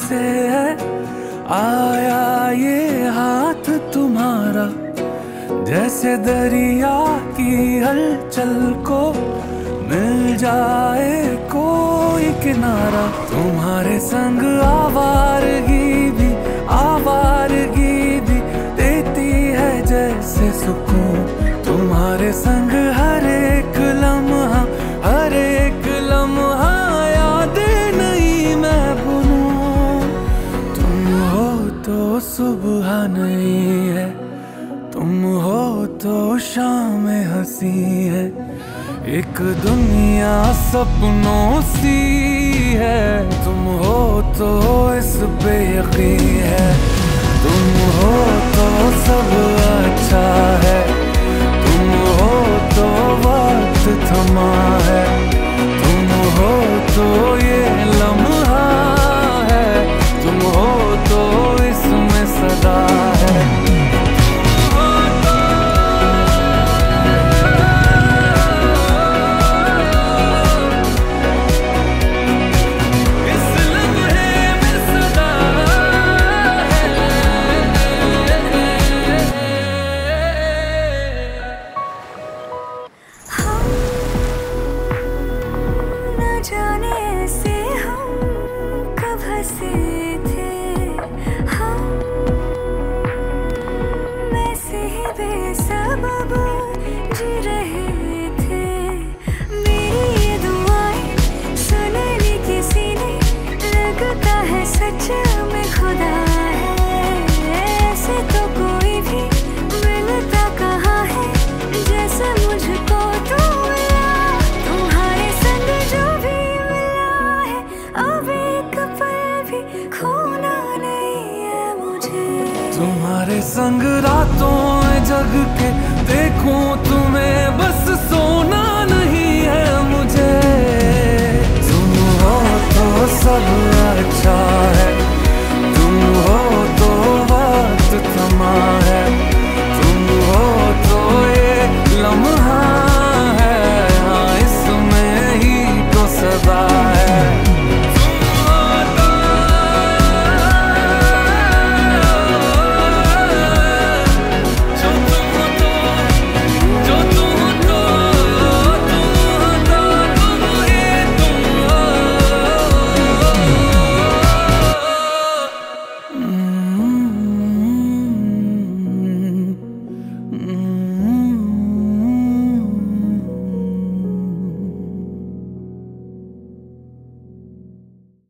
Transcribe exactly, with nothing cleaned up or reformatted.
से है आया ये हाथ तुम्हारा, जैसे दरिया की हलचल को मिल जाए कोई किनारा। तुम्हारे संग आवारगी भी आवारगी भी देती है जैसे सुकून। तुम्हारे संग हर एक लम्हा हर एक लम्हा यादें नहीं मैं भूलूं। तुम हो तो सुबह नहीं है, तुम हो तो शाम हंसी है, एक दुनिया सपनों सी है। तुम हो तो इस पे यकीन है, तुम हो तो सब अच्छा है, तुम हो तो वक्त थमा है, तुम हो तो ये लम्हा है, तुम हो तो इसमें सदा है। जाने से हम कब हंसे थे, हम वैसे ही बेसबब जी रहे थे। मेरी ये दुआएं सुनने किसी ने, लगता है सच में खुदा है। ऐसे तो कोई भी मिलता कहाँ है जैसे मुझको तो मिला। तुम्हारे संग जो भी मिला है अब एक पल भी खोना नहीं है मुझे। तुम्हारे संग रातों में जग के देखूं तुम्हें बस